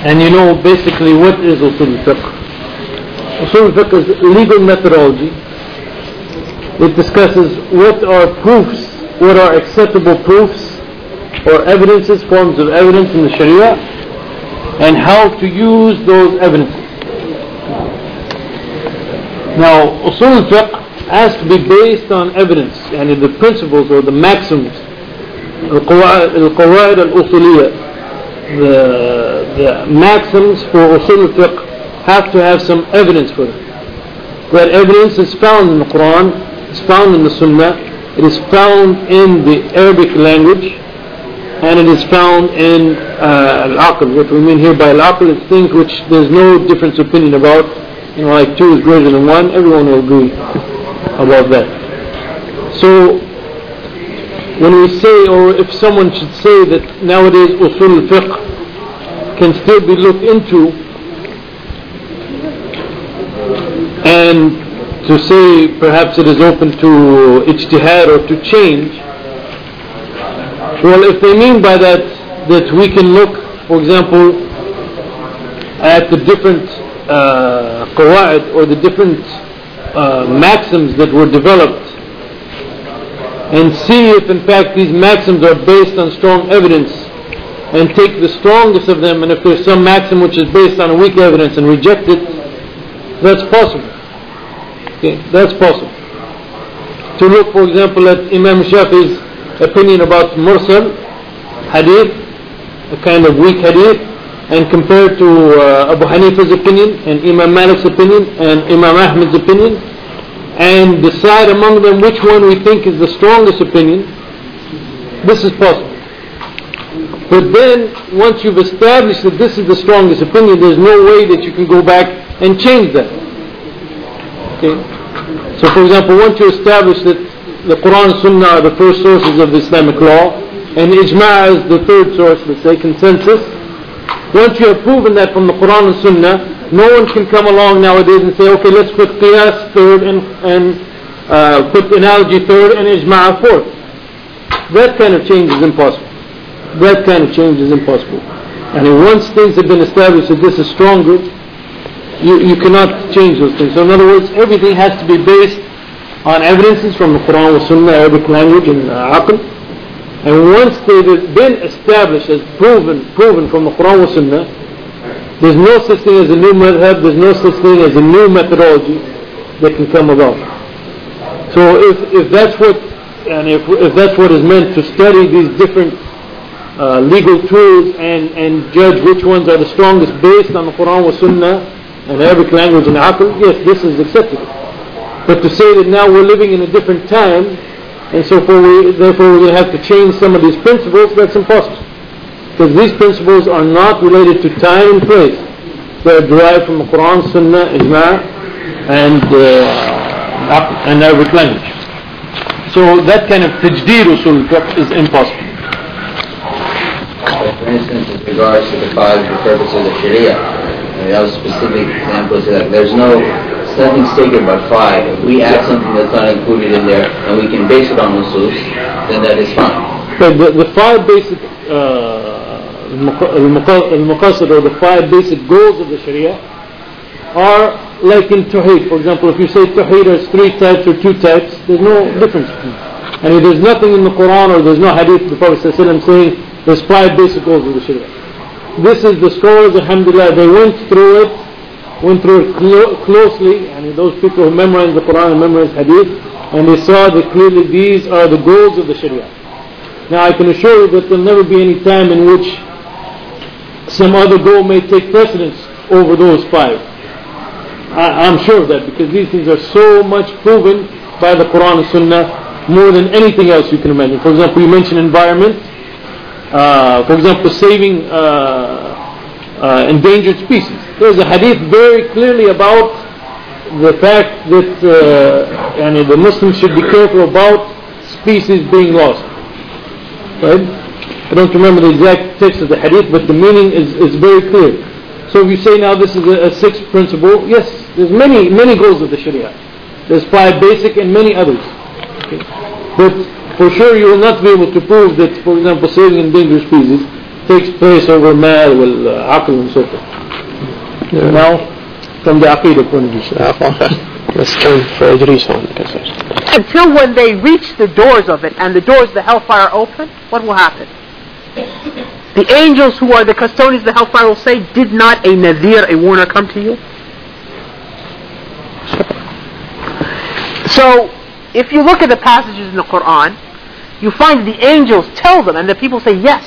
And you know basically what is usul al-fiqh. Usul al-fiqh is legal methodology. It discusses what are proofs, what are acceptable proofs or evidences, forms of evidence in the Sharia, and how to use those evidences. Now, usul al-fiqh has to be based on evidence, and the principles or the maxims, al-qawaid al-usuliyah, the maxims for usul al-fiqh have to have some evidence for them. That evidence is found in the Quran, it's found in the Sunnah, it is found in the Arabic language, and it is found in al-aql. What we mean here by al-aql is things which there's no difference of opinion about. You know, like 2 is greater than 1, everyone will agree about that. So, when we say, or if someone should say that nowadays usul al-fiqh can still be looked into, and to say perhaps it is open to ijtihad or to change, well, if they mean by that we can look, for example, at the different qawaid or the different maxims that were developed, and see if in fact these maxims are based on strong evidence, and take the strongest of them, and if there's some maxim which is based on a weak evidence and reject it, that's possible. Okay, that's possible. To look, for example, at Imam Shafi's opinion about mursal hadith, a kind of weak hadith, and compare it to Abu Hanifa's opinion, and Imam Malik's opinion, and Imam Ahmad's opinion, and decide among them which one we think is the strongest opinion. This is possible. But then, once you've established that this is the strongest opinion, there's no way that you can go back and change that. Okay? So, for example, once you establish that the Quran and Sunnah are the first sources of Islamic law, and Ijma' is the third source, let's say, consensus, once you have proven that from the Quran and Sunnah, no one can come along nowadays and say, okay, let's put Qiyas third and put analogy third and Ijma' fourth. That kind of change is impossible. That kind of change is impossible. And once things have been established that this is stronger, you cannot change those things. So in other words, everything has to be based on evidences from the Quran and Sunnah, Arabic language and aql. And once they've been established as proven from the Quran and Sunnah, there's no such thing as a new madhab, there's no such thing as a new methodology that can come about. So if that's what, and if that's what is meant to study these different legal tools and judge which ones are the strongest based on the Quran and Sunnah and Arabic language and aql, yes, this is acceptable. But to say that now we're living in a different time, and so therefore we have to change some of these principles, that's impossible. Because these principles are not related to time and place. They are derived from the Quran, Sunnah, Ijma' and Arabic language. So that kind of tajdeed usul fiqh is impossible. For instance, with regards to the 5 purposes of Sharia, that was a specific example to that. There's nothing sacred but 5. If we add something that's not included in there and we can base it on nusus, then that is fine. But the 5 basic al-maqasid, or the 5 basic goals of the Sharia are like in Tawheed. For example, if you say Tawheed has 3 types or 2 types, there's no difference. And there's nothing in the Quran or there's no hadith of the Prophet ﷺ saying there's 5 basic goals of the Sharia. This is the scholars, alhamdulillah, they went through it closely, and those people who memorized the Quran and memorized hadith, and they saw that clearly these are the goals of the Sharia. Now I can assure you that there will never be any time in which some other goal may take precedence over those 5. I'm sure of that, because these things are so much proven by the Quran and Sunnah more than anything else you can imagine. For example, you mentioned environment. For example, saving endangered species. There's a hadith very clearly about the fact that the Muslims should be careful about species being lost. Right? I don't remember the exact text of the hadith, but the meaning is very clear. So if you say now this is a 6th principle, yes, there's many goals of the Sharia. There's 5 basic and many others. Okay? But for sure you will not be able to prove that, for example, saving endangered species takes place over mal, aql and so forth. Now, from the aqidah point of view. Let's turn for Idris on. Until when they reach the doors of it and the doors of the hellfire open, what will happen? The angels who are the custodians of the hellfire will say, did not a nadhir, a warner, come to you? So, if you look at the passages in the Quran, you find the angels tell them, and the people say, yes,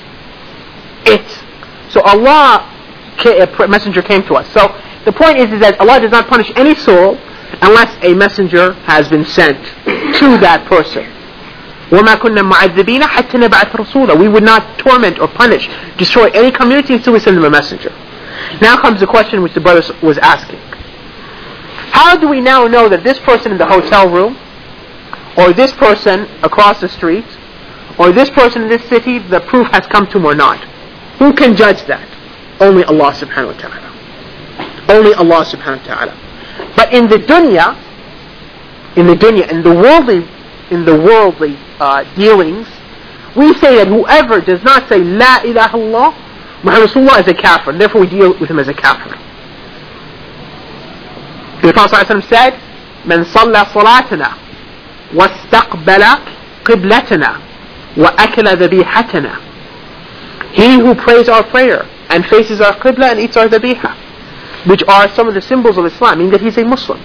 so Allah, a messenger came to us. So, the point is that Allah does not punish any soul unless a messenger has been sent to that person. وَمَا كُنَّا مُعَذِّبِينَ حَتَّى نَبْعَثَ رَسُولًا. We would not torment or punish, destroy any community until we send them a messenger. Now comes the question which the brother was asking. How do we now know that this person in the hotel room, or this person across the street, or this person in this city, the proof has come to him or not? Who can judge that? Only Allah subhanahu wa ta'ala. Only Allah subhanahu wa ta'ala. But in the dunya, in the worldly dealings, we say that whoever does not say La ilaha illallah, Muhammad Rasulullah, is a kafir, and therefore we deal with him as a kafir. The Prophet ﷺ said, من صلى صلاتنا واستقبل قبلتنا وأكل ذبيحتنا. He who prays our prayer and faces our qibla and eats our dhabiha, which are some of the symbols of Islam, meaning that he's a Muslim.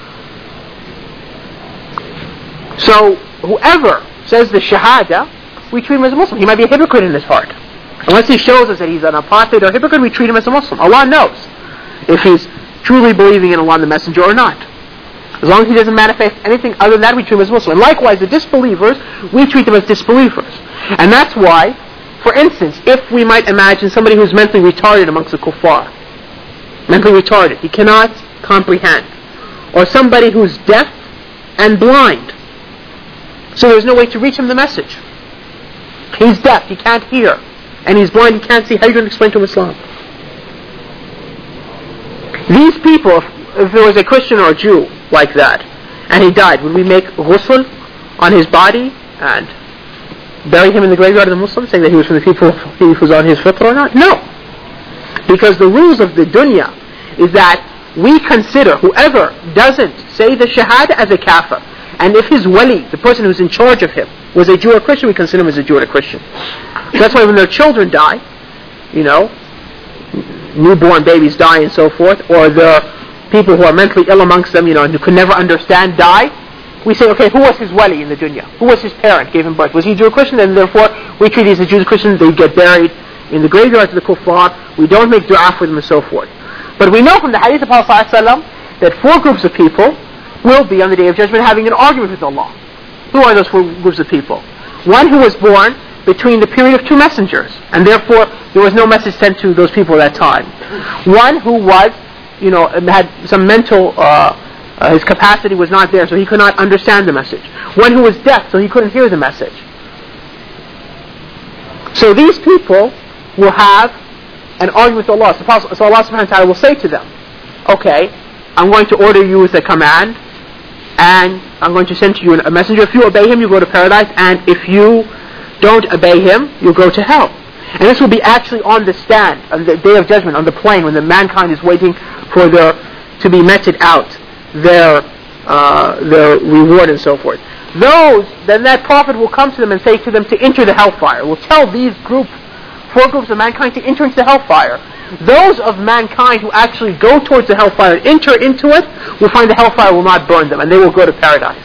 So, whoever says the shahada, we treat him as a Muslim. He might be a hypocrite in his heart. Unless he shows us that he's an apostate or hypocrite, we treat him as a Muslim. Allah knows if he's truly believing in Allah and the Messenger or not. As long as he doesn't manifest anything other than that, we treat him as Muslim. And likewise, the disbelievers, we treat them as disbelievers. And that's why, for instance, if we might imagine somebody who's mentally retarded amongst the kuffar, mentally retarded, he cannot comprehend, or somebody who's deaf and blind, so there's no way to reach him the message. He's deaf, he can't hear, and he's blind, he can't see. How are you going to explain to him Islam? These people, if there was a Christian or a Jew like that, and he died, would we make ghusl on his body and bury him in the graveyard of the Muslims, saying that he was from the people, he was on his fitrah or not? No. Because the rules of the dunya is that we consider whoever doesn't say the shahada as a kafir. And if his wali, the person who's in charge of him, was a Jew or Christian, we consider him as a Jew or a Christian. That's why when their children die, newborn babies die and so forth, or the people who are mentally ill amongst them, and who could never understand, die, we say, okay, who was his wali in the dunya? Who was his parent, gave him birth? Was he a Jew or Christian? And therefore, we treat these as Jews or Christians, they get buried in the graveyards of the kuffar, we don't make dua for them and so forth. But we know from the hadith of Prophet ﷺ that 4 groups of people will be on the Day of Judgment having an argument with Allah. Who are those 4 groups of people? One who was born between the period of 2 messengers, and therefore there was no message sent to those people at that time. One who was, had some mental, his capacity was not there, so he could not understand the message. One who was deaf, so he couldn't hear the message. So these people will have an argument with Allah. So Allah subhanahu wa ta'ala will say to them, okay, I'm going to order you with a command, and I'm going to send to you a messenger. If you obey him, you go to paradise, and if you don't obey him, you'll go to hell. And this will be actually on the stand, on the Day of Judgment, on the plain, when the mankind is waiting for to be meted out, their reward and so forth. Then that prophet will come to them and say to them to enter the hellfire. Will tell these 4 groups of mankind to enter into the hellfire. Those of mankind who actually go towards the hellfire and enter into it will find the hellfire will not burn them, and they will go to paradise.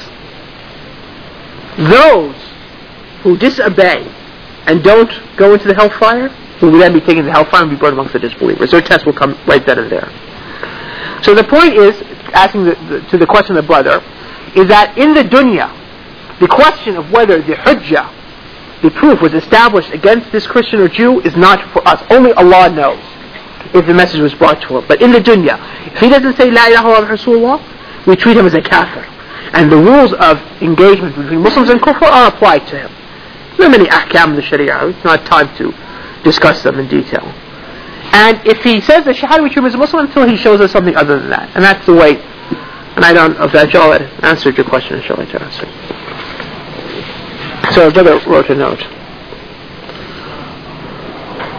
Those who disobey and don't go into the hellfire will then be taken to the hellfire and be burned amongst the disbelievers. Their test will come right then and there. So the point is, asking to the question of the brother, is that in the dunya, the question of whether the hujjah, the proof, was established against this Christian or Jew is not for us. Only Allah knows if the message was brought to him. But in the dunya, if he doesn't say La ilaha illallah Rasulullah, we treat him as a kafir. And the rules of engagement between Muslims and kufr are applied to him. There are many ahkam in the sharia. It's not time to discuss them in detail. And if he says the shahada, we treat him as a Muslim until he shows us something other than that. And that's the way. And I don't know if that answered your question, inshallah. So a brother wrote a note.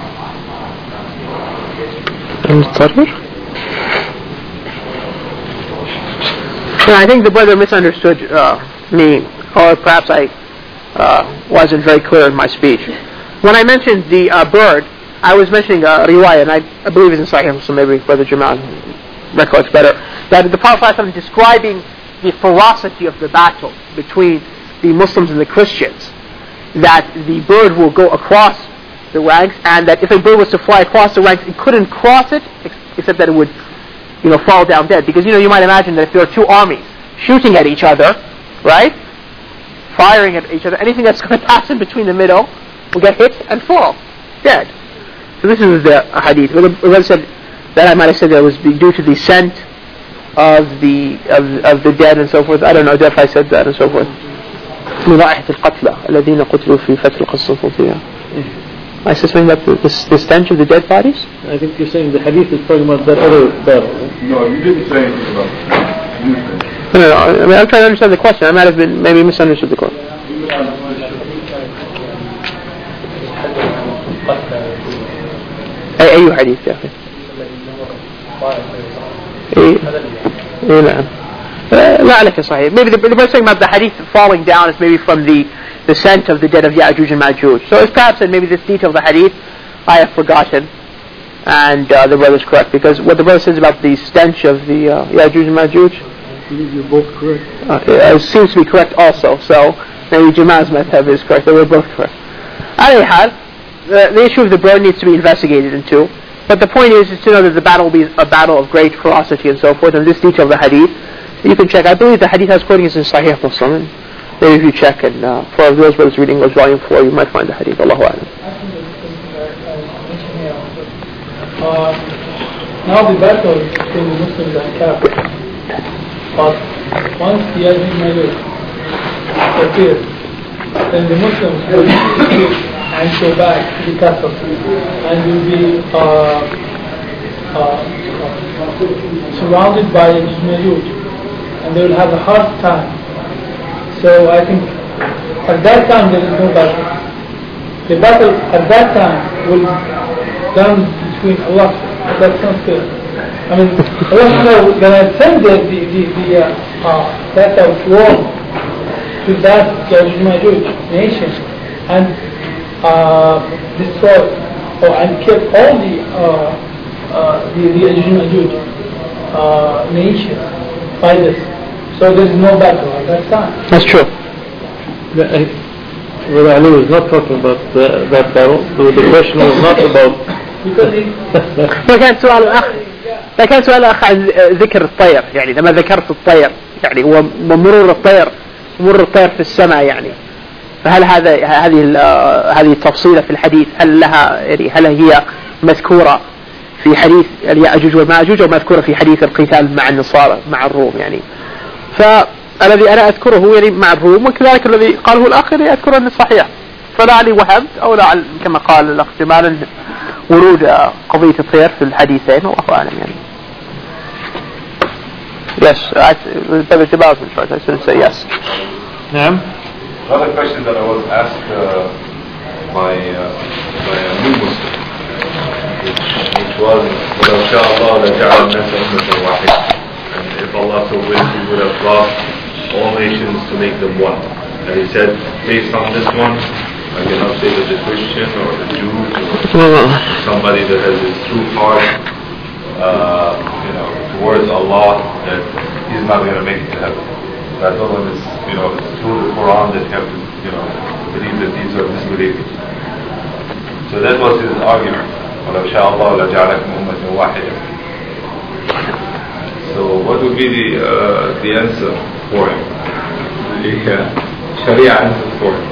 I think the brother misunderstood me, or perhaps I wasn't very clear in my speech. When I mentioned the bird, I was mentioning riwayah, and I believe it's in Sahih, so maybe Brother Jamal recollects better, that the Prophet ﷺ describing the ferocity of the battle between the Muslims and the Christians, that the bird will go across the ranks, and that if a bird was to fly across the ranks, it couldn't cross it, except that it would, fall down dead. Because, you might imagine that if there are two armies shooting at each other, right, firing at each other, anything that's going to pass in between the middle will get hit and fall dead. So this is the hadith. Well, said that I might have said that it was due to the scent of the dead and so forth. I don't know if I said that and so forth. I said something about the stench of the dead bodies? I think you're saying the hadith is talking about that other battle. No, you didn't say anything about it. No. I mean, I'm trying to understand the question. I might have been maybe misunderstood the question. أي حديث يا أخي؟ نعم. لا عليك صحيح. Maybe the person saying about the hadith falling down is maybe from the scent of the dead of Ya'juj and Ma'juj. So it's perhaps that maybe this detail of the hadith I have forgotten, and the brother is correct, because what the brother says about the stench of the Ya'juj and Ma'juj, I believe you're both correct. It seems to be correct also. So maybe Jamal's madhab is correct. They were both correct. Anyhow, the issue of the bird needs to be investigated into. But the point is to know that the battle will be a battle of great ferocity and so forth. And this detail of the hadith, you can check. I believe the hadith I was quoting is in Sahih Muslim. Maybe if you check, and for those brothers reading was volume 4, you might find the hadith. Allahu A'lam. Now the battle between the Muslims and Kafirs. But once the Ya'juj and Ma'juj appear, then the Muslims will escape and go back to the castle and will be surrounded by Ya'juj and Ma'juj, and they will have a hard time. So I think at that time there is no battle. The battle at that time will be done between Allah. That's not fair. I mean, Allah is going to send that war to that Ya'juj and Ma'juj nation and destroy and kill all the Ya'juj and Ma'juj nation by this. So there is no battle at that time. That's true. Brother Ali was not talking about that battle. The question was not about. كان سؤال الأخ عن ذكر الطير، يعني لما ذكرت الطير يعني ومرور الطير في السماء، يعني فهل هذه التفصيلة في الحديث هل لها يعني هل هي مذكورة في حديث اليأجوج والمأجوج أو مذكورة في حديث القتال مع النصارى مع الروم؟ يعني فالذي أنا أذكره يعني مع الروم، وكذلك الذي قاله الآخر أذكره أنه صحيح، فلعلي وهمت أو لعل كما قال الأخ جمال ورود قضية الطير في الحديثين، والله أعلم يعني. Yes, Brother Jabal was short. I shouldn't say yes. نعم. Another question that I was asked by a new Muslim, which was, وَلَوْ شَاءَ اللَّهُ لَجَعَلَ النَّاسَ أُمَّةً وَاحِدَةً, and if Allah so willed, He would have brought all nations to make them one. And He said, based on this one, I cannot say that the Christian or the Jew or somebody that has his true heart, towards Allah, that he's not going to make it to heaven. That alone is, it's through the Quran that you have to, believe that these are disbelievers. So that was his argument. وَلَوْ شَاءَ اللَّهُ لَجَعَلَكُمْ أُمَّةً وَاحِدَةً. So what would be the answer for him? The Sharia answer for him?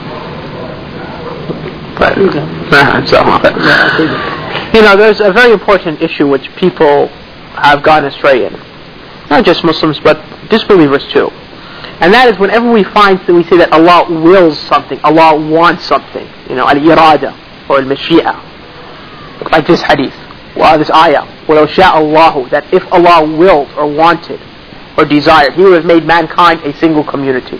There's a very important issue which people have gone astray in. Not just Muslims, but disbelievers too. And that is whenever we find that we say that Allah wills something, Allah wants something, al-irada or al-mashi'a, like this hadith, or this ayah, وَلَوْ شَاءَ اللَّهُ, that if Allah willed or wanted or desired, He would have made mankind a single community.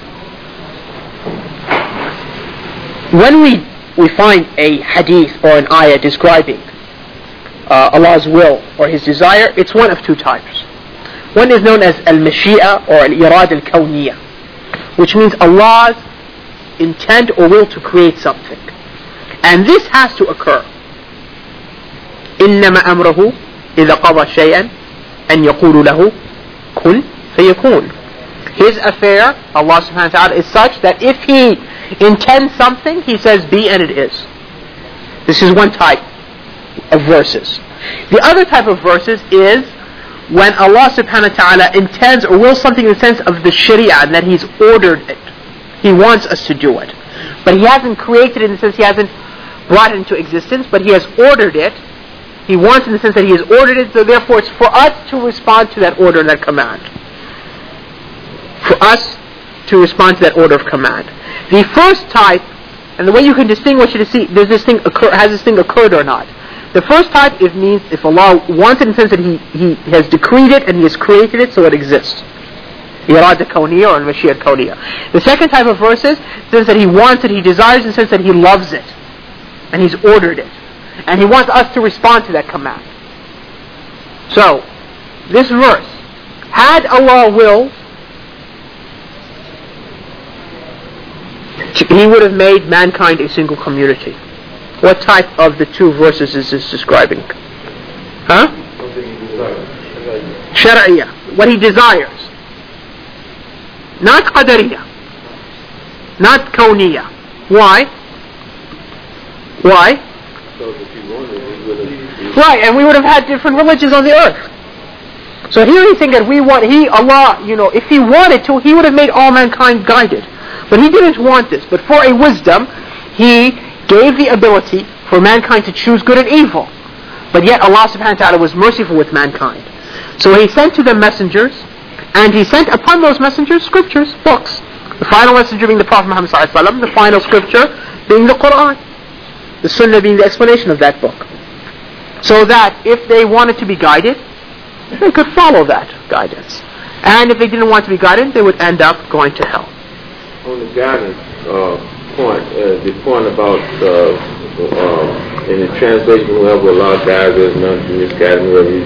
When we find a hadith or an ayah describing Allah's will or His desire, it's one of two types. One is known as al-mashi'a or al-irad al-kawniyya, which means Allah's intent or will to create something. And this has to occur. إِنَّمَا أَمْرَهُ إِذَا قَضَى شَيْئًا أَنْ يَقُولُ لَهُ كُنْ فَيَكُونُ. His affair, Allah subhanahu wa ta'ala, is such that if He intends something, He says be and it is. This is one type of verses. The other type of verses is when Allah subhanahu wa ta'ala intends or wills something in the sense of the sharia, and that He's ordered it. He wants us to do it. But He hasn't created it in the sense He hasn't brought it into existence, but He has ordered it. He wants in the sense that He has ordered it, so therefore it's for us to respond to that order and that command. For us to respond to that order of command. The first type, and the way you can distinguish it is see, has this thing occurred or not? The first type means if Allah wants it in the sense that He has decreed it and He has created it so it exists. Irada kawniyya or Mashi'a kawniyya. The second type of verses, in the sense that He wants it, He desires in the sense that He loves it. And He's ordered it. And He wants us to respond to that command. So, this verse, had Allah willed, He would have made mankind a single community. What type of the two verses is this describing? Huh? Shar'iyya. What He desires. Not qadariyya. Not kawniyya. Why? Why? Right, and we would have had different religions on the earth. So here He's saying that Allah, if He wanted to, He would have made all mankind guided. But He didn't want this. But for a wisdom, He gave the ability for mankind to choose good and evil. But yet Allah subhanahu wa ta'ala was merciful with mankind. So He sent to them messengers, and He sent upon those messengers scriptures, books. The final messenger being the Prophet Muhammad sallallahu alaihi wasallam, the final scripture being the Quran. The Sunnah being the explanation of that book. So that if they wanted to be guided, they could follow that guidance. And if they didn't want to be guided, they would end up going to hell. On the guidance point, the point about in the translation, whoever Allah guides us, none can misguide him.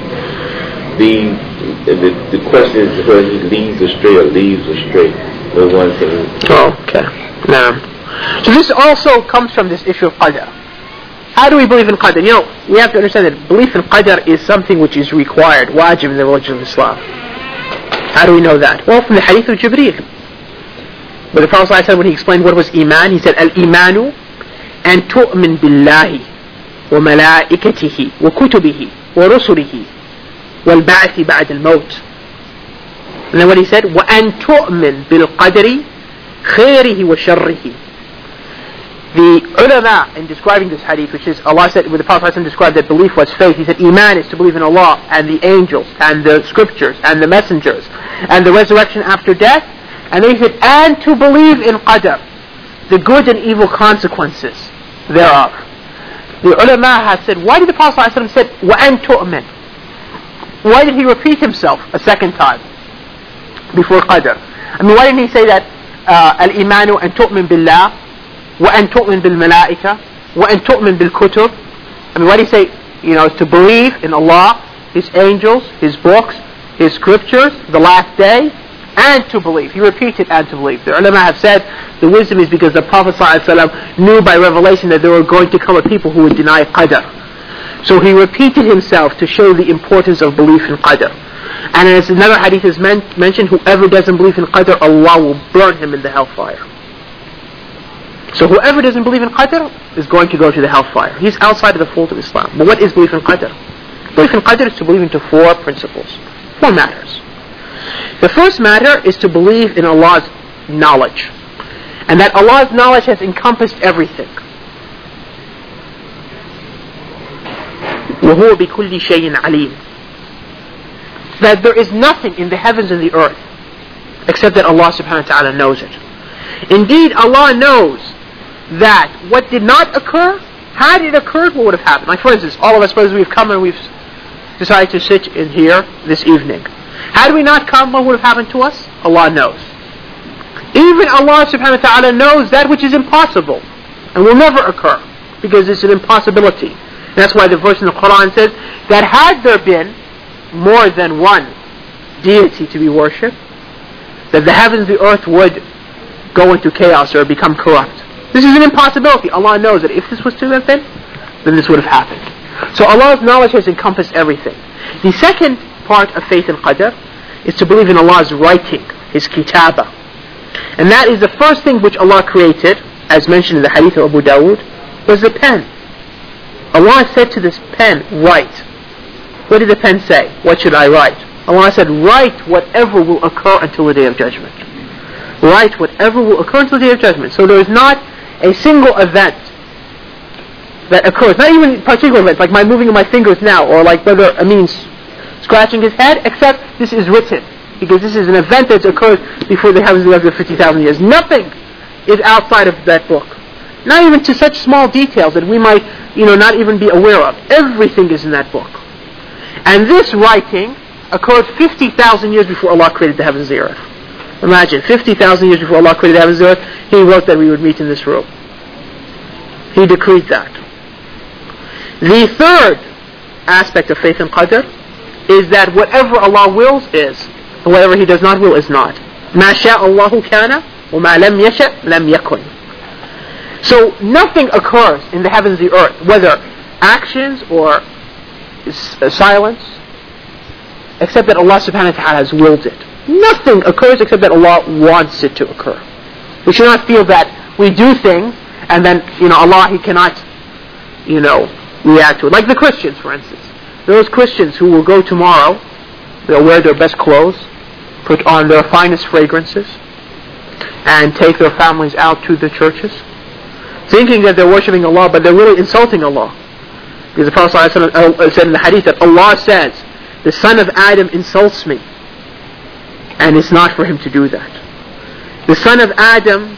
The question is whether He leads astray or leaves astray. No one can. Oh, okay. Now, so this also comes from this issue of qadar. How do we believe in qadar? We have to understand that belief in qadar is something which is required, wajib in the religion of Islam. How do we know that? Well, from the hadith of Jibreel. But the Prophet ﷺ, when he explained what was iman, he said, Al-imanu an tu'min billahi wa malaikatihi wa kutubihi wa rusulihi wal ba'thi ba'd al-maut. And then what he said, wa an tu'min bil qadri khairihi wa sharrihi. The ulama, in describing this hadith, which is Allah said, when the Prophet ﷺ described that belief was faith, he said, iman is to believe in Allah and the angels and the scriptures and the messengers and the resurrection after death. And then he said, and to believe in qadar, the good and evil consequences thereof. The ulama has said, why did the Prophet ﷺ say, وَأَن تُؤْمِن? Why did he repeat himself a second time before qadar? I mean, why didn't he say that, al-imanu an tu'min billah, وَأَن تُؤْمِن بِالْمَلَائِكَةِ وَأَن تُؤْمِن بِالْكُتُبِ? I mean, why did he say, to believe in Allah, His angels, His books, His scriptures, the last day, and to believe. He repeated and to believe. The ulama have said the wisdom is because the Prophet ﷺ knew by revelation that there were going to come a people who would deny qadar. So he repeated himself to show the importance of belief in qadar. And as another hadith is mentioned, whoever doesn't believe in qadar, Allah will burn him in the hellfire. So whoever doesn't believe in qadar is going to go to the hellfire. He's outside of the fold of Islam. But what is belief in qadar? Belief in qadar is to believe into four principles, four matters. The first matter is to believe in Allah's knowledge, and that Allah's knowledge has encompassed everything. وَهُوَ بِكُلِّ شَيْءٍ عَلِيمٍ. That there is nothing in the heavens and the earth except that Allah subhanahu wa ta'ala knows it. Indeed, Allah knows that what did not occur, had it occurred, what would have happened? Like for instance, all of us, suppose we've come and we've decided to sit in here this evening. Had we not come, what would have happened to us? Allah knows. Even Allah subhanahu wa ta'ala knows that which is impossible and will never occur because it's an impossibility. That's why the verse in the Quran says that had there been more than one deity to be worshipped, that the heavens and the earth would go into chaos or become corrupt. This is an impossibility. Allah knows that if this was to have been, then this would have happened. So Allah's knowledge has encompassed everything. The second part of faith in Qadr is to believe in Allah's writing, His kitabah. And that is the first thing which Allah created, as mentioned in the hadith of Abu Dawood, was the pen. Allah said to this pen, write. What did the pen say? What should I write? Allah said, write whatever will occur until the Day of Judgment. Write whatever will occur until the Day of Judgment. So there is not a single event that occurs, not even particular events, like my moving of my fingers now, or like Brother Amin's scratching his head, except this is written, because this is an event that's occurred before the heavens and the earth of 50,000 years. Nothing is outside of that book. Not even to such small details that we might, not even be aware of. Everything is in that book. And this writing occurred 50,000 years before Allah created the heavens and the earth. Imagine, 50,000 years before Allah created the heavens and the earth, He wrote that we would meet in this room. He decreed that. The third aspect of faith in Qadr is that whatever Allah wills is, and whatever He does not will is not. مَا شَاءَ اللَّهُ كَانَ وَمَا لَمْ يَشَأْ لَمْ يَكُنْ. So nothing occurs in the heavens and the earth, whether actions or silence, except that Allah subhanahu wa ta'ala has willed it. Nothing occurs except that Allah wants it to occur. We should not feel that we do things and then, Allah, He cannot, react to it. Like the Christians, for instance. Those Christians who will go tomorrow, they'll wear their best clothes, put on their finest fragrances, and take their families out to the churches, thinking that they're worshipping Allah, but they're really insulting Allah. Because the Prophet ﷺ said in the hadith that Allah says, the son of Adam insults me, and it's not for him to do that. The son of Adam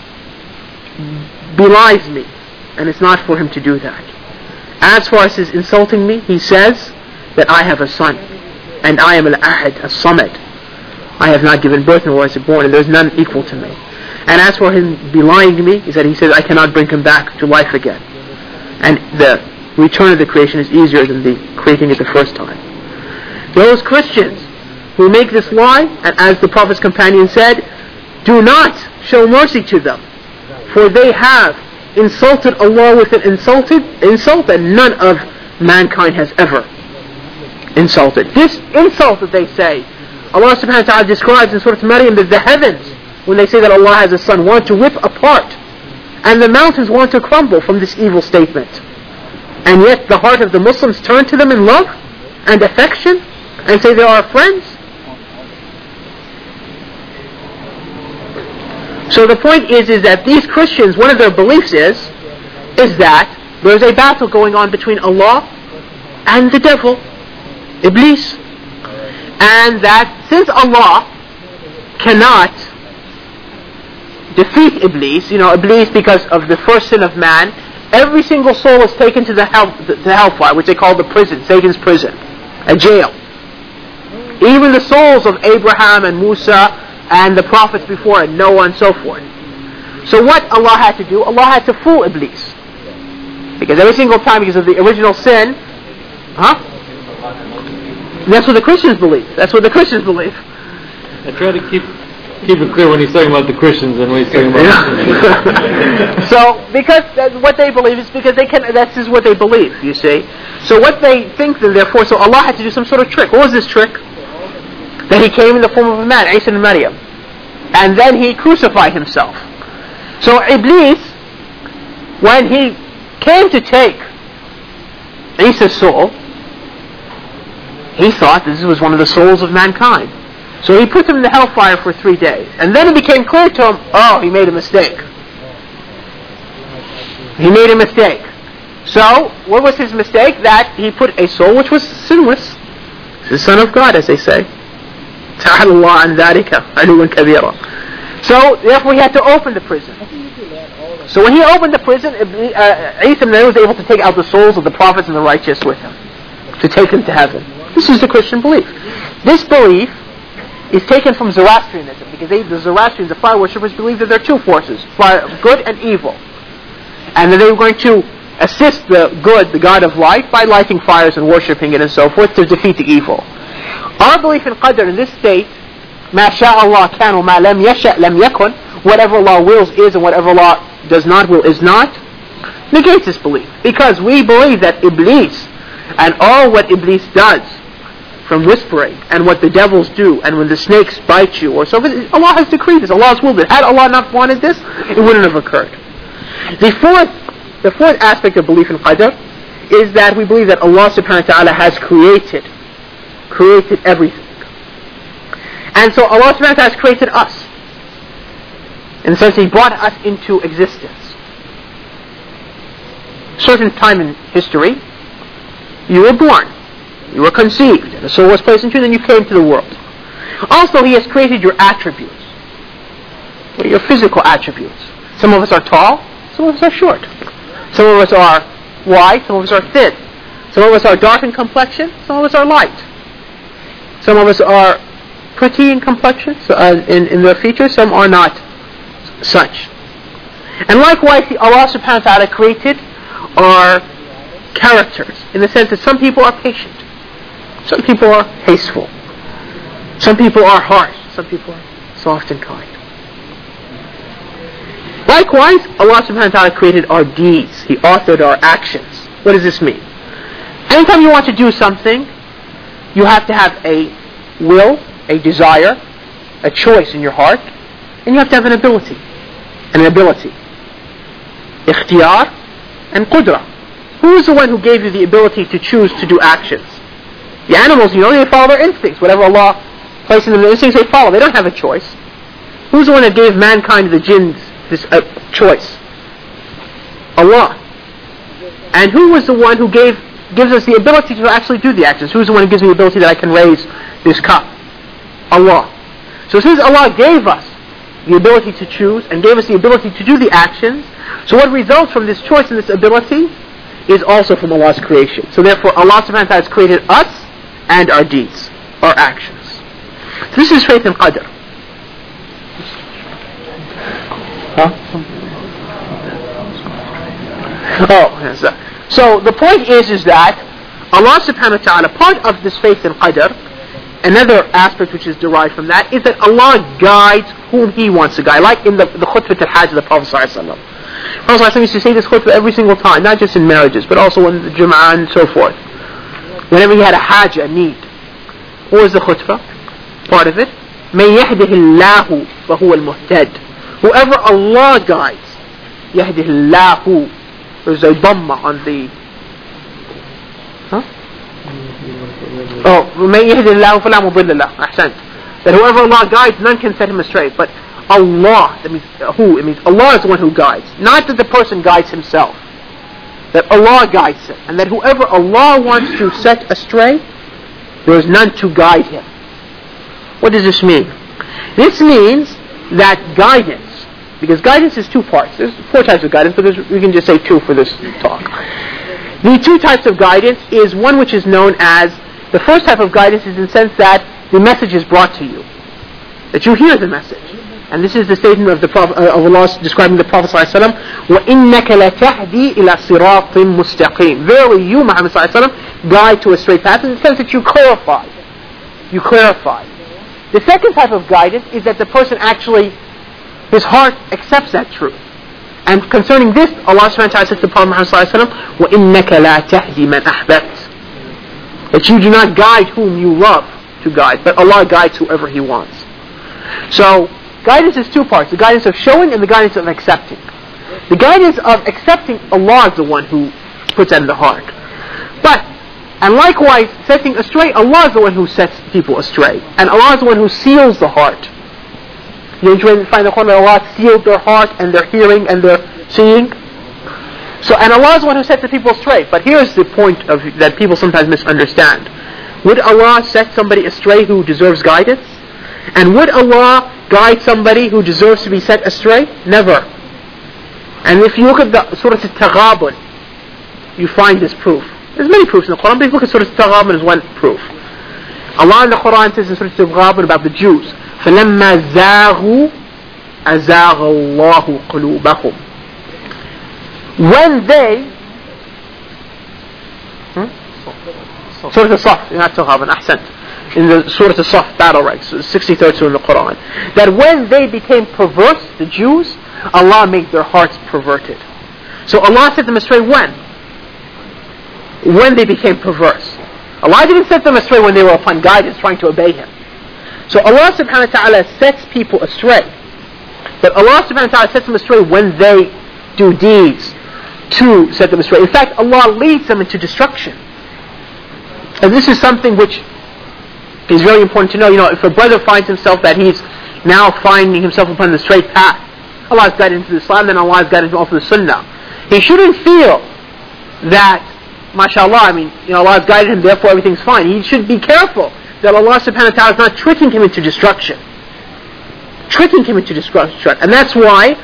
belies me, and it's not for him to do that. As far as his insulting me, he says that I have a son, and I am al-Ahad, as-Samad. I have not given birth nor was I born, and there is none equal to me. And as for him belying me, is that he says I cannot bring him back to life again. And the return of the creation is easier than the creating it the first time. Those Christians who make this lie, and as the Prophet's companion said, do not show mercy to them, for they have insulted Allah with an insult that none of mankind has ever insulted. This insult that they say, Allah subhanahu wa ta'ala describes in Surah Maryam that the heavens, when they say that Allah has a son, want to rip apart, and the mountains want to crumble from this evil statement. And yet the heart of the Muslims turn to them in love and affection and say they are friends. So the point is that these Christians, one of their beliefs is that there's a battle going on between Allah and the devil, Iblis. And that since Allah cannot defeat Iblis, Iblis because of the first sin of man, every single soul is taken to the hellfire, which they call the prison, Satan's prison, a jail. Even the souls of Abraham and Musa and the prophets before it, Noah and so forth. So what Allah had to do? Allah had to fool Iblis. Because every single time, because of the original sin, that's what the Christians believe. I try to keep it clear when he's talking about the Christians and when he's talking about So, because what they believe is because that's just what they believe, you see. So what they think then, therefore, so Allah had to do some sort of trick. What was this trick? That He came in the form of a man, Isa and Maryam. And then He crucified Himself. So Iblis, when he came to take Isa's soul, he thought this was one of the souls of mankind. So he put him in the hellfire for 3 days. And then it became clear to him, he made a mistake. So, what was his mistake? That he put a soul which was sinless. The Son of God, as they say. So, therefore he had to open the prison. So when he opened the prison, Isa was able to take out the souls of the prophets and the righteous with him, to take them to heaven. This is the Christian belief. This belief is taken from Zoroastrianism, because the Zoroastrians, the fire worshippers, believe that there are two forces, good and evil, and that they were going to assist the good, the God of light, by lighting fires and worshipping it and so forth to defeat the evil. Our belief in Qadr in this state, مَا شَاءَ اللَّهُ كَانَ وَمَا لَمْ يَشَأْ لَمْ يَكُنْ, whatever Allah wills is and whatever Allah does not will is not, negates this belief. Because we believe that Iblis and all what Iblis does, from whispering and what the devils do and when the snakes bite you or so forth, Allah has decreed this, Allah has willed it. Had Allah not wanted this, it wouldn't have occurred. The fourth aspect of belief in Qadr is that we believe that Allah subhanahu wa ta'ala has created everything. And so Allah subhanahu wa ta'ala has created us. In the sense He brought us into existence. Certain time in history, you were born, you were conceived, and the soul was placed into you, and then you came to the world. Also, He has created your attributes, your physical attributes. Some of us are tall, some of us are short. Some of us are wide, some of us are thin. Some of us are dark in complexion, some of us are light. Some of us are pretty in complexion, in their features, some are not such. And likewise, Allah subhanahu wa ta'ala created our characters, in the sense that some people are patient, some people are hasteful, some people are harsh, some people are soft and kind. Likewise, Allah subhanahu wa ta'ala created our deeds. He authored our actions. What does this mean? Anytime you want to do something, you have to have a will, a desire, a choice in your heart, and you have to have an ability. Ikhtiyar and qudra. Who is the one who gave you the ability to choose to do actions? The animals, they follow their instincts. Whatever Allah places in them, the instincts they follow. They don't have a choice. Who's the one that gave mankind, the jinns, this choice? Allah. And who was the one who gives us the ability to actually do the actions? Who's the one who gives me the ability that I can raise this cup? Allah. So since Allah gave us the ability to choose and gave us the ability to do the actions, so what results from this choice and this ability is also from Allah's creation. So therefore Allah subhanahu wa ta'ala has created us and our deeds, our actions. So this is faith in Qadr. So the point is that Allah subhanahu wa ta'ala, part of this faith in Qadr, another aspect which is derived from that, is that Allah guides whom He wants to guide. Like in the khutbah al-Hajj of the Prophet ﷺ. Prophet ﷺ used to say this khutbah every single time, not just in marriages, but also in the Jum'ah and so forth. Whenever he had a hajj, a need. What was the khutbah? Part of it. مَن يَهْدِهِ اللَّهُ فَهُوَ الْمُهْتَدِ. Whoever Allah guides, يَهْدِهِ اللَّهُ. There's a dhamma on the... مَن يَهْدِهِ اللَّهُ فَلَا مُضِلَّ لَهُ. أحسنت. That whoever Allah guides, none can set him astray. But Allah, that means who? It means Allah is the one who guides. Not that the person guides himself. That Allah guides him. And that whoever Allah wants to set astray, there is none to guide him. What does this mean? This means that guidance, because guidance is two parts. There's 4 types of guidance, but we can just say 2 for this talk. The 2 types of guidance is one which is known as, the first type of guidance is in the sense that the message is brought to you, that you hear the message. And this is the statement of the Prophet, of Allah describing the Prophet ﷺ, وَإِنَّكَ لَتَهْدِي إِلَى صِرَاطٍ مُسْتَقِيمٍ. Verily you, Muhammad ﷺ, guide to a straight path, in the sense that you clarify. You clarify. The second type of guidance is that the person actually, his heart accepts that truth. And concerning this, Allah subhanahu wa ta'ala says to Prophet Muhammad ﷺ, وَإِنَّكَ لَا تَهْدِي مَنْ أَحْبَبْتَ. That you do not guide whom you love to guide, but Allah guides whoever He wants. So, guidance is 2 parts, the guidance of showing and the guidance of accepting. The guidance of accepting, Allah is the one who puts that in the heart. And likewise, setting astray, Allah is the one who sets people astray. And Allah is the one who seals the heart. You find the Quran that Allah sealed their heart and their hearing and their seeing. So, and Allah is the one who sets the people astray. But here's the point that people sometimes misunderstand. Would Allah set somebody astray who deserves guidance? And would Allah guide somebody who deserves to be set astray? Never. And if you look at the Surah Al-Taghabun, you find this proof. There's many proofs in the Quran, but if you look at Surah Al-Taghabun as one proof. Allah in the Quran says in Surah Al-Taghabun about the Jews, فَلَمَّا زَاغُوا أَزَاغَ اللَّهُ قُلُوبَهُمْ. When they Surah Al-Saf, not Taghaban, Ahsant. In the Surah Al-Saf battle ranks, 63rd Surah in the Quran. That when they became perverse, the Jews, Allah made their hearts perverted. So Allah set them astray when? When they became perverse. Allah didn't set them astray when they were upon guidance, trying to obey Him. So Allah subhanahu wa ta'ala sets people astray. But Allah subhanahu wa ta'ala sets them astray when they do deeds to set them astray. In fact, Allah leads them into destruction. And this is something which is very important to know. You know, if a brother finds himself that he's now finding himself upon the straight path, Allah has guided him to Islam, then Allah has guided him also to Sunnah. He shouldn't feel that, mashallah, I mean, you know, Allah has guided him, therefore everything's fine. He should be careful that Allah subhanahu wa ta'ala is not tricking him into destruction. Tricking him into destruction. And that's why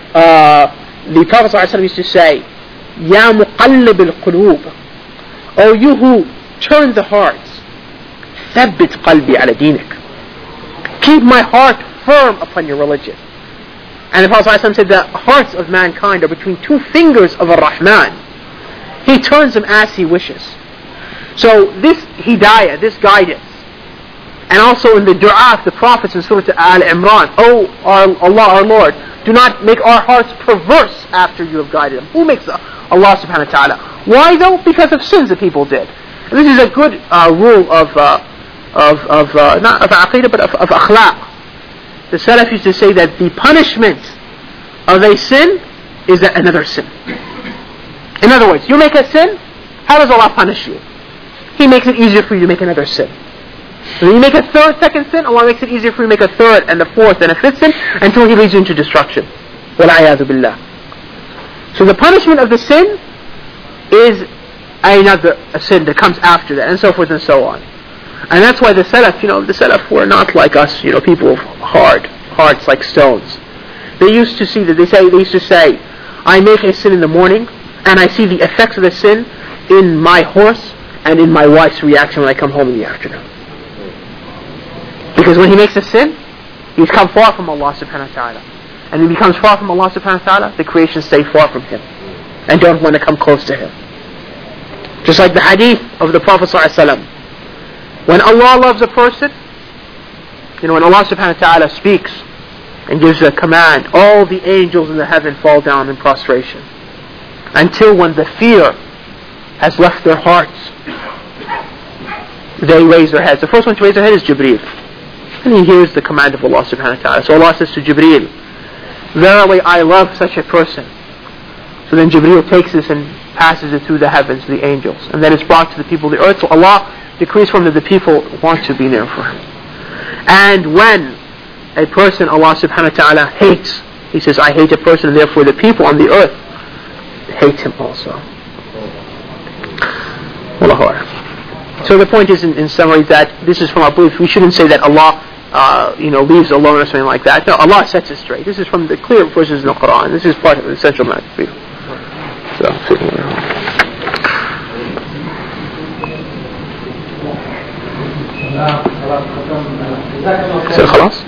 the Prophet ﷺ used to say, Ya muqallib al-qulub, O you who turn the hearts, thabbit qalbi ala dinik, keep my heart firm upon your religion. And the Prophet ﷺ said the hearts of mankind are between two fingers of Ar-Rahman. He turns them as He wishes. So this hidayah, this guidance, and also in the dua of the prophets in Surah Al-Imran, O Allah, our Lord, do not make our hearts perverse after you have guided them. Who makes Allah subhanahu wa ta'ala? Why though? Because of sins that people did. And this is a good rule of not of aqidah, but of akhlaq. The Salaf used to say that the punishment of a sin is another sin. In other words, you make a sin, how does Allah punish you? He makes it easier for you to make another sin. When you make a second sin, Allah makes it easier for you to make a third and a fourth and a fifth sin until He leads you into destruction. وَالْعَيَاذُ بِاللَّهِ. So the punishment of the sin is another sin that comes after that, and so forth and so on. And that's why the Salaf, the Salaf were not like us, people of hard hearts like stones. They used to see that they used to say, I make a sin in the morning, and I see the effects of the sin in my horse and in my wife's reaction when I come home in the afternoon. Because when he makes a sin, he's come far from Allah subhanahu wa ta'ala. And when he becomes far from Allah subhanahu wa ta'ala, the creation stay far from him and don't want to come close to him. Just like the hadith of the Prophet sallallahu alaihi wasallam. When Allah loves a person, when Allah subhanahu wa ta'ala speaks and gives a command, all the angels in the heaven fall down in prostration. Until when the fear has left their hearts, they raise their heads. The first one to raise their head is Jibreel. And he hears the command of Allah subhanahu wa ta'ala. So Allah says to Jibreel, verily I love such a person. So then Jibreel takes this and passes it through the heavens to the angels. And then it's brought to the people of the earth. So Allah decrees from that the people want to be near for him. And when a person Allah subhanahu wa ta'ala hates, he says, I hate a person, and therefore the people on the earth hate him also. Wallahu a'lam. So the point is, in summary, that this is from our belief. We shouldn't say that Allah, leaves alone or something like that. No, Allah sets it straight. This is from the clear verses in the Quran. This is part of the essential matter. So, خلاص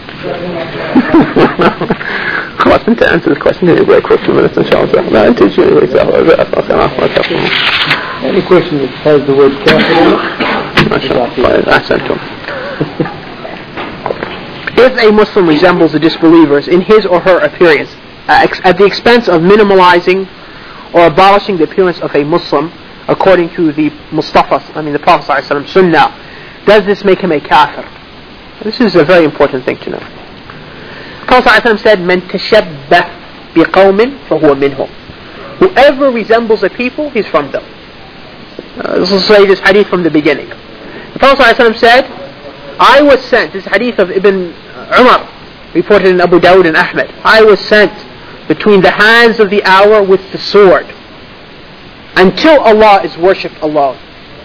خلاص انت answer the question. Take a break for a few minutes inshallah. لا انت تجي Any question that has the word kafir? أحسنتم. If a Muslim resembles the disbelievers in his or her appearance at the expense of minimalizing or abolishing the appearance of a Muslim according to the Mustafa, the Prophet ﷺ Sunnah, does this make him a kafir? This is a very important thing to know. The Prophet ﷺ said, "Man tashabbah biqawmin fahuwa minhum." Whoever resembles a people, he's from them. This will say this hadith from the beginning. The Prophet ﷺ said, I was sent, this hadith of Ibn Umar, reported in Abu Dawud and Ahmed, I was sent between the hands of the hour with the sword until Allah is worshipped alone.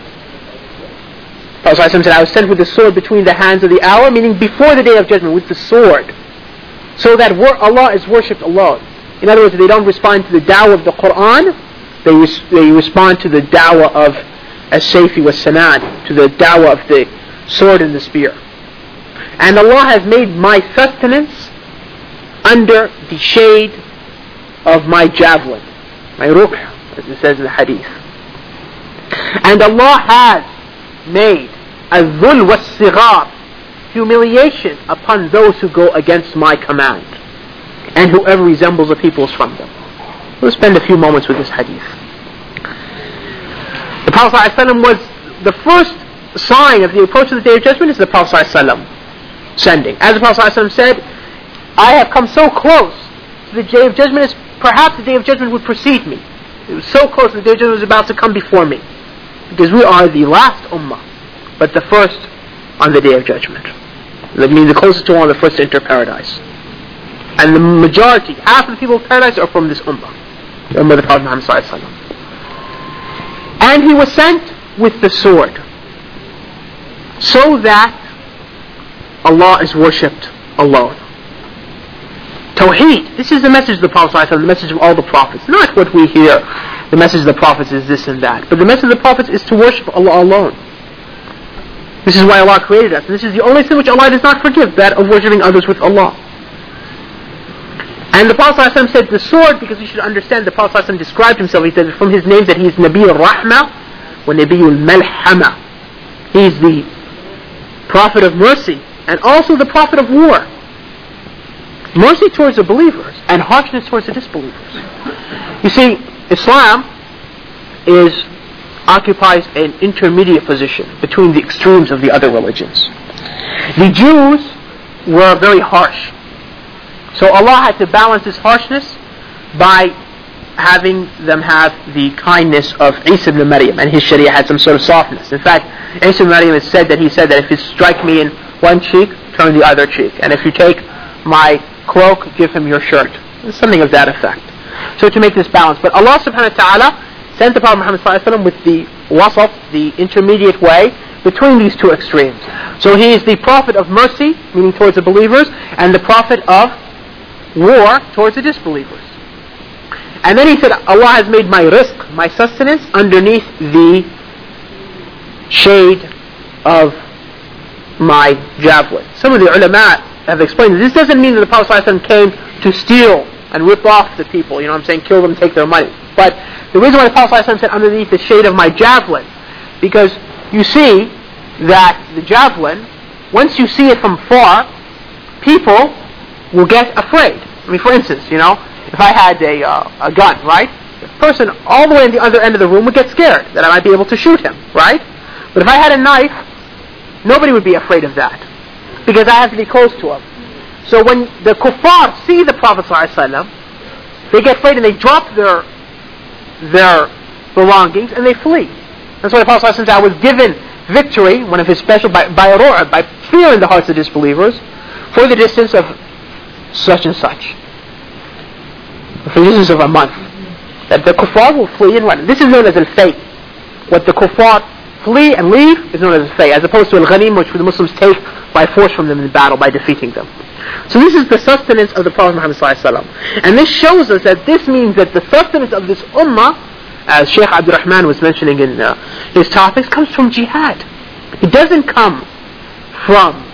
The Prophet ﷺ said, I was sent with the sword between the hands of the hour, meaning before the day of judgment, with the sword, so that Allah is worshipped alone. In other words, they don't respond to the da'wah of the Quran, they respond to the da'wah of as-sayfi was-sanan, to the da'wah of the sword and the spear. And Allah has made my sustenance under the shade of my javelin, my ruh, as it says in the hadith. And Allah has made al-dhul was-sighar, humiliation upon those who go against my command, and whoever resembles the peoples from them. We'll spend a few moments with this hadith. The Prophet ﷺ was the first sign of the approach of the Day of Judgment is the Prophet ﷺ sending. As the Prophet ﷺ said, I have come so close to the Day of Judgment as perhaps the Day of Judgment would precede me. It was so close that the Day of Judgment was about to come before me. Because we are the last ummah, but the first on the Day of Judgment. That means the closest to one, the first to enter paradise. And the majority, half of the people of paradise are from this ummah. The ummah of the Prophet Muhammad sallallahu alaihi wasallam. And he was sent with the sword, so that Allah is worshipped alone. Tawheed, this is the message of the Prophet sallallahu alaihi wasallam, the message of all the prophets. Not what we hear, the message of the prophets is this and that. But the message of the prophets is to worship Allah alone. This is why Allah created us. And this is the only sin which Allah does not forgive, that of worshipping others with Allah. And the Prophet ﷺ said the sword, because we should understand the Prophet ﷺ described himself, he said from his name that he is Nabi al-Rahma wa Nabi al-Malhama. He is the Prophet of mercy and also the Prophet of war. Mercy towards the believers and harshness towards the disbelievers. You see, Islam occupies an intermediate position between the extremes of the other religions. The Jews were very harsh. So Allah had to balance this harshness by having them have the kindness of Isa ibn Maryam, and his Sharia had some sort of softness. In fact, Isa ibn Maryam he said that if you strike me in one cheek, turn the other cheek. And if you take my cloak, give him your shirt. Something of that effect. So to make this balance. But Allah subhanahu wa ta'ala sent the Prophet Muhammad sallallahu alaihi wasallam with the wasat, the intermediate way between these two extremes. So he is the Prophet of mercy, meaning towards the believers, and the Prophet of war towards the disbelievers. And then he said, Allah has made my rizq, my sustenance, underneath the shade of my javelin. Some of the ulama have explained this doesn't mean that the Prophet ﷺ came to steal and rip off the people, you know what I'm saying, kill them, take their money. But the reason why the Prophet ﷺ said underneath the shade of my javelin, because you see that the javelin, once you see it from far, people will get afraid. I mean, for instance, if I had a gun, right? The person all the way in the other end of the room would get scared that I might be able to shoot him, right? But if I had a knife, nobody would be afraid of that, because I have to be close to him. So when the kuffar see the Prophet ﷺ, they get afraid and they drop their belongings and they flee. That's why the Prophet ﷺ said, I was given victory, one of his special, by fear in the hearts of disbelievers, for the distance of such and such, for the distance of a month, that the kuffar will flee and run. This is known as al-fay. What the kuffar flee and leave is known as al-fay, as opposed to al-ghanim, which the Muslims take by force from them in battle, by defeating them. So this is the sustenance of the Prophet Muhammad ﷺ. And this shows us that this means that the sustenance of this ummah, as Shaykh Abdul Rahman was mentioning in his topics, comes from jihad. It doesn't come from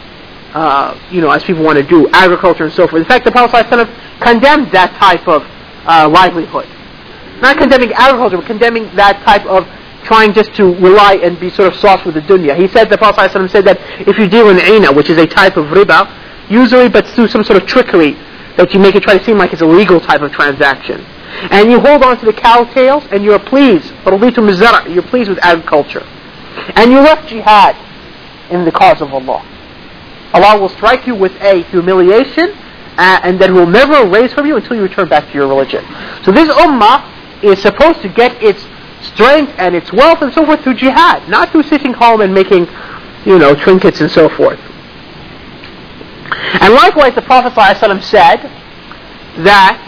as people want to do, agriculture and so forth. In fact, the Prophet ﷺ condemned that type of livelihood. Not condemning agriculture, but condemning that type of trying just to rely and be sort of soft with the dunya. He said, the Prophet ﷺ said that if you deal in ina, which is a type of riba, usually but through some sort of trickery, that you make it try to seem like it's a legal type of transaction, and you hold on to the cow tails and you're pleased, you're pleased with agriculture, and you left jihad in the cause of Allah, Allah will strike you with a humiliation and that will never raise from you until you return back to your religion. So this ummah is supposed to get its strength and its wealth and so forth through jihad, not through sitting home and making, trinkets and so forth. And likewise, the Prophet ﷺ said that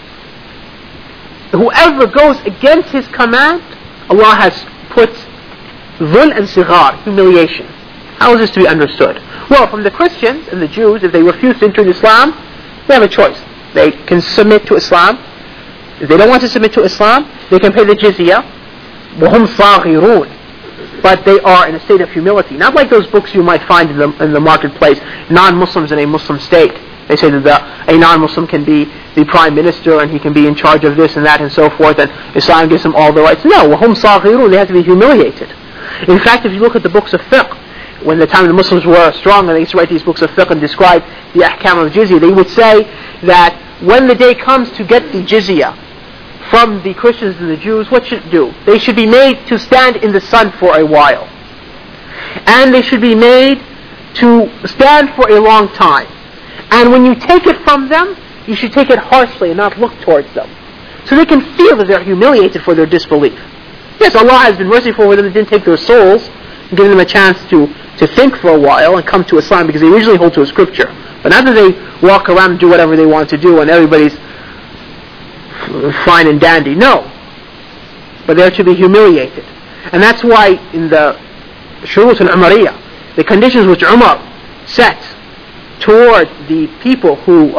whoever goes against his command, Allah has put dhul and sighar, humiliation. How is this to be understood? Well, from the Christians and the Jews, if they refuse to enter Islam, they have a choice. They can submit to Islam. If they don't want to submit to Islam, they can pay the jizya. وَهُمْ صَاغِرُونَ. But they are in a state of humility. Not like those books you might find in the marketplace, non-Muslims in a Muslim state. They say that a non-Muslim can be the prime minister and he can be in charge of this and that and so forth, and Islam gives them all the rights. No, وَهُمْ صَاغِرُونَ. They have to be humiliated. In fact, if you look at the books of fiqh, when the time the Muslims were strong and they used to write these books of fiqh and describe the ahkam of jizya, they would say that when the day comes to get the jizya from the Christians and the Jews, what should do? They should be made to stand in the sun for a while. And they should be made to stand for a long time. And when you take it from them, you should take it harshly and not look towards them. So they can feel that they're humiliated for their disbelief. Yes, Allah has been merciful with them and didn't take their souls and given them a chance to think for a while and come to Islam, because they usually hold to a scripture. But not that they walk around and do whatever they want to do and everybody's fine and dandy. No. But they're to be humiliated. And that's why in the Shurut al-Umariyah, the conditions which Umar set toward the people who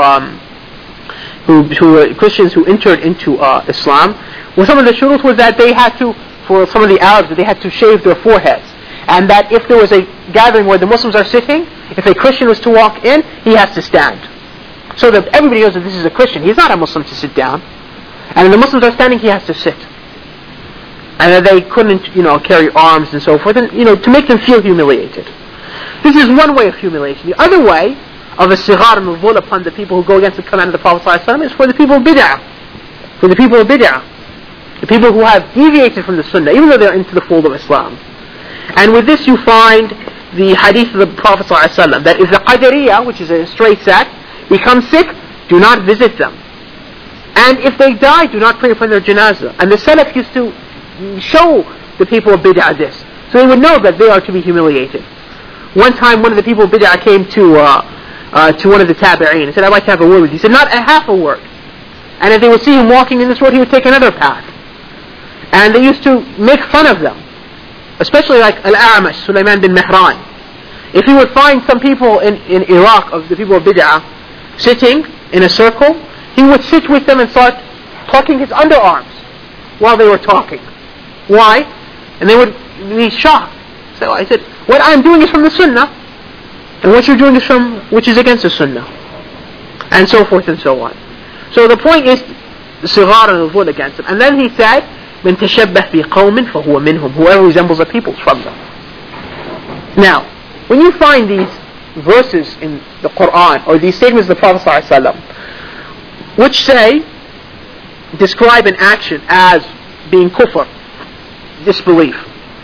were Christians who entered into Islam, well, some of the shurut was that they had to, for some of the Arabs, they had to shave their foreheads. And that if there was a gathering where the Muslims are sitting, if a Christian was to walk in, he has to stand. So that everybody knows that this is a Christian. He's not a Muslim to sit down. And when the Muslims are standing, he has to sit. And that they couldn't, carry arms and so forth, and, to make them feel humiliated. This is one way of humiliation. The other way of a sighar and al-dhul upon the people who go against the command of the Prophet ﷺ is for the people of bid'ah. For the people of bid'ah. The people who have deviated from the sunnah, even though they're into the fold of Islam. And with this you find the hadith of the Prophet ﷺ, that if the Qadariyah, which is a straight sect, become sick, do not visit them. And if they die, do not pray upon their janazah. And the Salaf used to show the people of bid'ah this, so they would know that they are to be humiliated. One time one of the people of bid'ah came to one of the tabi'een and said, I'd like to have a word with you. He said, not a half a word. And if they would see him walking in this road, he would take another path. And they used to make fun of them. Especially like Al-A'mash, Sulaiman bin Mihran. If he would find some people in Iraq, of the people of bid'ah, sitting in a circle, he would sit with them and start plucking his underarms while they were talking. Why? And they would be shocked. So I said, what I'm doing is from the Sunnah, and what you're doing is from which is against the Sunnah, and so forth and so on. So the point is sighar and al-dhul against them. And then he said, من تشبه بقوم فهو منهم. Whoever resembles a people is from them. Now, when you find these verses in the Quran or these statements of the Prophet ﷺ, which describe an action as being kufr, disbelief,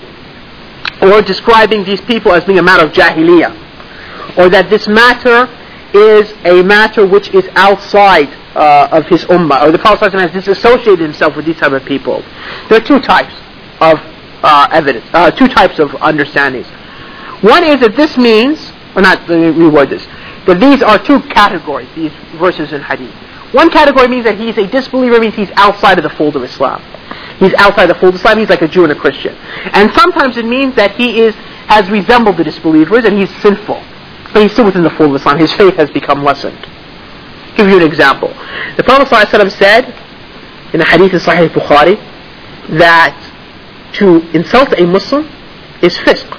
or describing these people as being a matter of jahiliyyah, or that this matter is a matter which is outside of his ummah, or the Prophet ﷺ has disassociated himself with these type of people. There are two types of evidence, two types of understandings. One is that this means, or not, let me reword this, that these are two categories, these verses in hadith. One category means that he's a disbeliever, means he's outside of the fold of Islam. He's outside the fold of Islam, he's like a Jew and a Christian. And sometimes it means that he has resembled the disbelievers and he's sinful. But he's still within the fold of Islam. His faith has become lessened. I'll give you an example. The Prophet ﷺ said in a hadith in Sahih Bukhari that to insult a Muslim is fisq,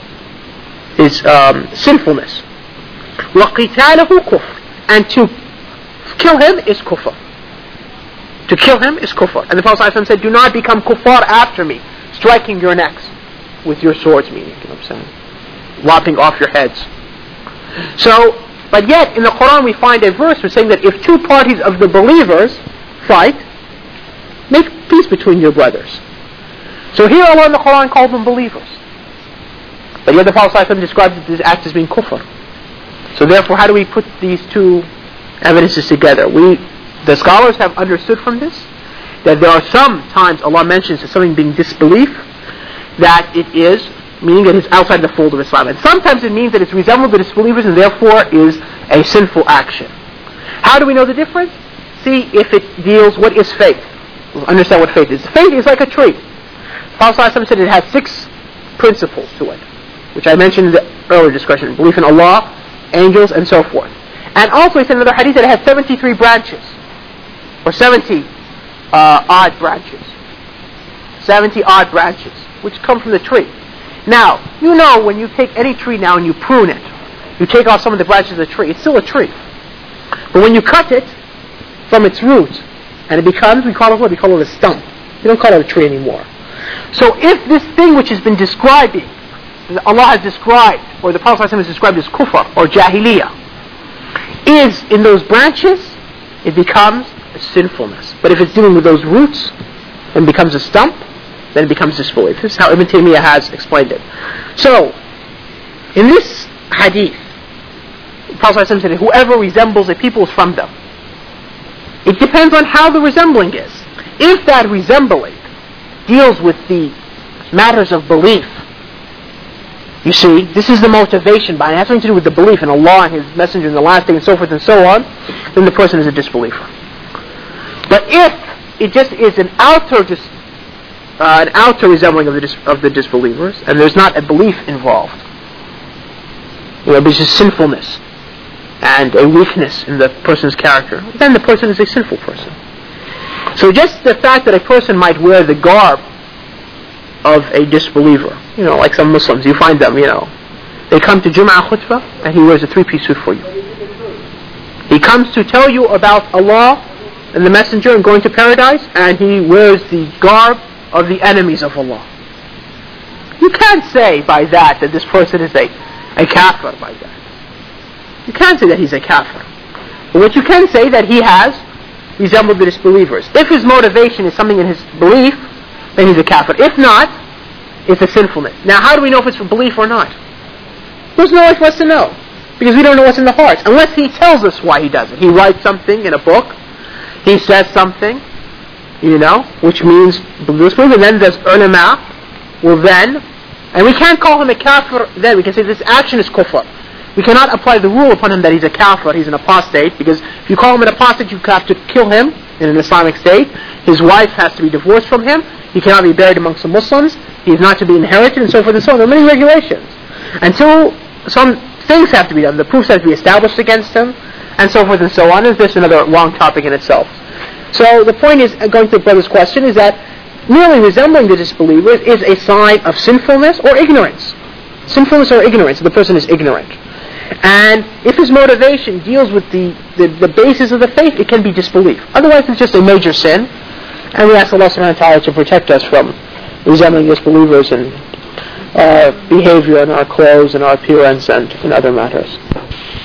is sinfulness. وَقِتَالَهُ كُفْرٌ. And to kill him is kufr. To kill him is kufr. And the Prophet ﷺ said, do not become kuffar after me, striking your necks with your swords, meaning, you know what I'm saying, lopping off your heads. So, but yet in the Quran we find a verse saying that if two parties of the believers fight, make peace between your brothers. So here Allah in the Quran called them believers. But yet the Prophet ﷺ described this act as being kufr. So therefore, how do we put these two evidences together? The scholars have understood from this that there are some times Allah mentions as something being disbelief, that it is, meaning that it's outside the fold of Islam. And sometimes it means that it's resembled to disbelievers and therefore is a sinful action. How do we know the difference? See if it deals, what is faith? We'll understand what faith is. Faith is like a tree. Prophet ﷺ said it has 6 principles to it, which I mentioned in the earlier discussion. Belief in Allah, angels, and so forth. And also he said in another hadith that it has 73 branches, or 70 odd branches. 70 odd branches, which come from the tree. Now, you know when you take any tree now and you prune it, you take off some of the branches of the tree, it's still a tree. But when you cut it from its roots, and it becomes, we call it what? We call it a stump. We don't call it a tree anymore. So if this thing which has been describing, Allah has described, or the Prophet ﷺ has described as kufr or jahiliyyah, is in those branches, it becomes a sinfulness. But if it's dealing with those roots, and becomes a stump, then it becomes disbelief. This is how Ibn Taymiyyah has explained it. So, in this hadith, the Prophet ﷺ said, whoever resembles a people is from them. It depends on how the resembling is. If that resembling deals with the matters of belief, you see, this is the motivation behind it. It has something to do with the belief in Allah and His Messenger in the last day and so forth and so on, then the person is a disbeliever. But if it just is an outer resembling of the disbelievers, and there's not a belief involved, but it's just sinfulness and a weakness in the person's character, then the person is a sinful person. So just the fact that a person might wear the garb of a disbeliever, like some Muslims, you find them, they come to Jum'ah khutbah and he wears a three-piece suit for you. He comes to tell you about Allah and the Messenger and going to paradise, and he wears the garb of the enemies of Allah. You can't say by that this person is a kafir by that. You can't say that he's a kafir. But what you can say that he has resembled the disbelievers. If his motivation is something in his belief, then he's a kafir. If not, it's a sinfulness. Now how do we know if it's for belief or not? There's no way for us to know, because we don't know what's in the hearts, unless he tells us why he does it. He writes something in a book, he says something, which means disbelief, and then there's ulama, and we can't call him a kafir then. We can say this action is kufr. We cannot apply the rule upon him that he's a kafir, he's an apostate, because if you call him an apostate, you have to kill him in an Islamic state. His wife has to be divorced from him. He cannot be buried amongst the Muslims. He is not to be inherited, and so forth and so on. There are many regulations. Until some things have to be done, the proofs have to be established against him, and so forth and so on. Is this another long topic in itself? So the point is, going to the brother's question, is that merely resembling the disbelievers is a sign of sinfulness or ignorance. Sinfulness or ignorance, the person is ignorant. And if his motivation deals with the basis of the faith, it can be disbelief. Otherwise, it's just a major sin. And we ask Allah subhanahu wa ta'ala to protect us from resembling disbelievers in our behavior and our clothes and our appearance and in other matters.